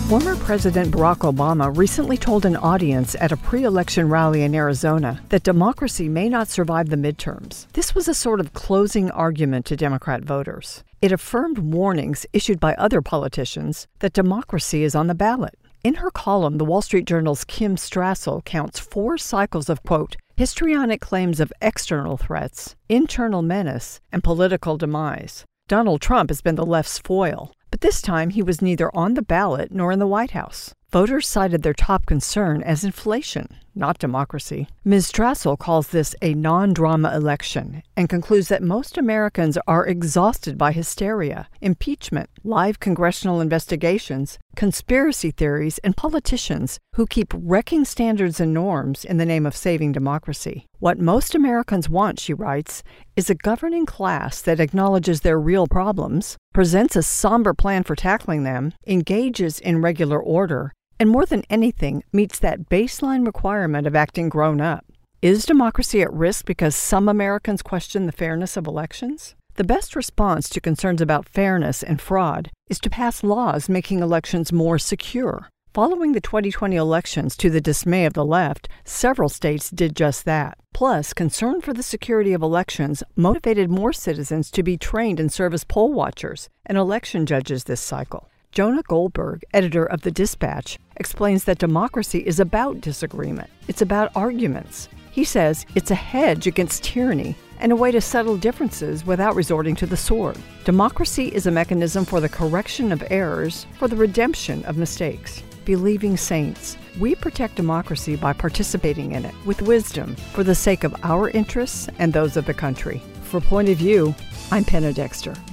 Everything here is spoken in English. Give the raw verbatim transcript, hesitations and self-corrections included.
Former President Barack Obama recently told an audience at a pre-election rally in Arizona that democracy may not survive the midterms. This was a sort of closing argument to Democrat voters. It affirmed warnings issued by other politicians that democracy is on the ballot. In her column, The Wall Street Journal's Kim Strassel counts four cycles of, quote, histrionic claims of external threats, internal menace, and political demise. Donald Trump has been the left's foil, but this time he was neither on the ballot nor in the White House. Voters cited their top concern as inflation, not democracy. Miz Strassel calls this a non-drama election and concludes that most Americans are exhausted by hysteria, impeachment, live congressional investigations, conspiracy theories, and politicians who keep wrecking standards and norms in the name of saving democracy. What most Americans want, she writes, is a governing class that acknowledges their real problems, presents a somber plan for tackling them, engages in regular order, and more than anything, meets that baseline requirement of acting grown up. Is democracy at risk because some Americans question the fairness of elections? The best response to concerns about fairness and fraud is to pass laws making elections more secure. Following the twenty twenty elections, to the dismay of the left, several states did just that. Plus, concern for the security of elections motivated more citizens to be trained and serve as poll watchers and election judges this cycle. Jonah Goldberg, editor of The Dispatch, explains that democracy is about disagreement. It's about arguments. He says it's a hedge against tyranny and a way to settle differences without resorting to the sword. Democracy is a mechanism for the correction of errors, for the redemption of mistakes. Believing saints, we protect democracy by participating in it with wisdom for the sake of our interests and those of the country. For Point of View, I'm Penna Dexter.